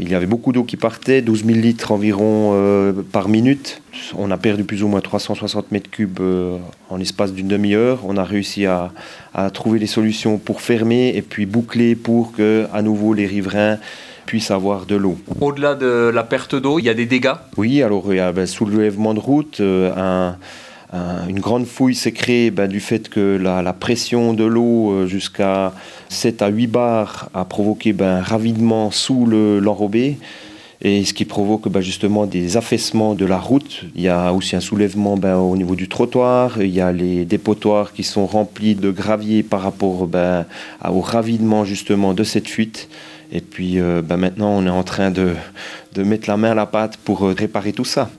il y avait beaucoup d'eau qui partait, 12 000 litres environ par minute. On a perdu plus ou moins 360 mètres cubes en l'espace d'une demi-heure. On a réussi à trouver des solutions pour fermer et puis boucler pour que, à nouveau, les riverains puissent avoir de l'eau. Au-delà de la perte d'eau, il y a des dégâts ? Oui, alors il y a soulèvement de route, une grande fouille s'est créée du fait que la pression de l'eau jusqu'à 7 à 8 bars a provoqué un ravidement sous l'enrobé, et ce qui provoque justement des affaissements de la route. Il y a aussi un soulèvement au niveau du trottoir, il y a les dépotoirs qui sont remplis de gravier par rapport au ravidement justement de cette fuite. Et puis maintenant on est en train de mettre la main à la pâte pour réparer tout ça.